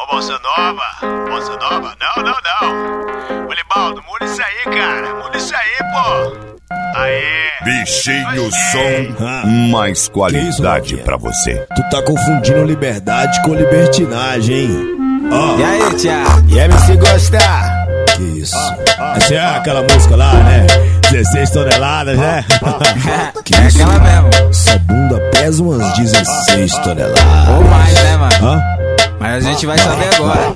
Bossa Nova? Bossa Nova? Não. Olibaldo, muda isso aí, cara. Muda isso aí, pô. Aê. Bichinho som, mais qualidade pra você. Tu tá confundindo liberdade com libertinagem, hein? E aí, Thiago? E MC Gostar? Que isso? Essa é aquela música lá, né? 16 toneladas, né? Que É isso? aquela mesmo. Essa bunda pesa umas 16 toneladas. Ou mais, né, mano? Hã? Mas a gente vai saber agora.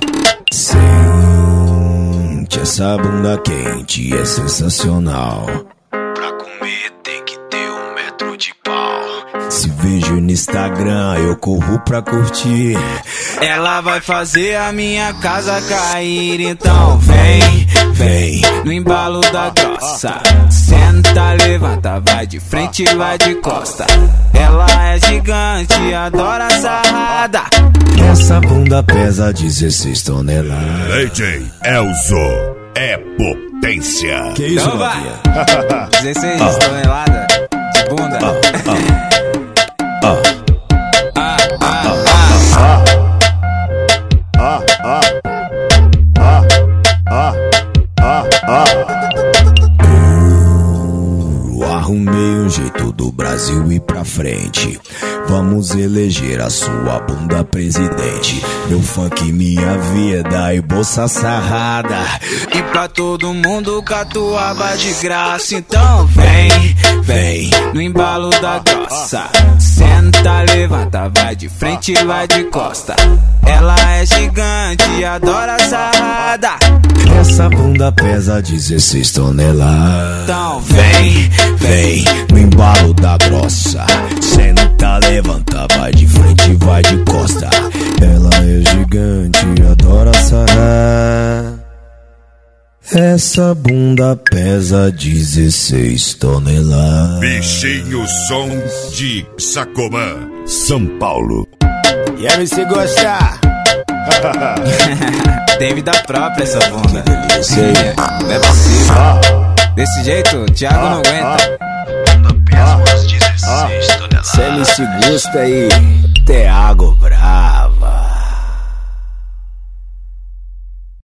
Sente essa bunda quente, é sensacional. Pra comer tem que ter 1 metro de pau. Se vejo no Instagram, eu corro pra curtir. Ela vai fazer a minha casa cair, então vem, Vem, no embalo da grossa. Senta, levanta, vai de frente, vai de costa. Ela é gigante, adora sarrada. essa bunda pesa 16 toneladas. DJ Elzo é potência. Que isso, Então vai. novinha? 16 toneladas de bunda. Arrumei um jeito do Brasil ir pra frente. Vamos eleger a sua bunda presidente. Meu funk, minha vida e bolsa sarrada. E pra todo mundo catuaba de graça. Então vem, no embalo da grossa. Senta, levanta, vai de frente, vai de costa. Ela é gigante, adora sarrada. Essa bunda pesa 16 toneladas. Então Vem, no embalo da grossa. Senta, levanta, vai de frente, vai de costa. Ela é gigante, adora sarrar. Essa bunda pesa 16 toneladas. Bichinho som de Sacomã, São Paulo. E MC Gostar? tem vida própria essa bunda. Sei. Não é possível. Desse jeito, o Thiago não aguenta. Bunda pesa umas 16 toneladas. Se MC Gusta aí, Thiago Bravo.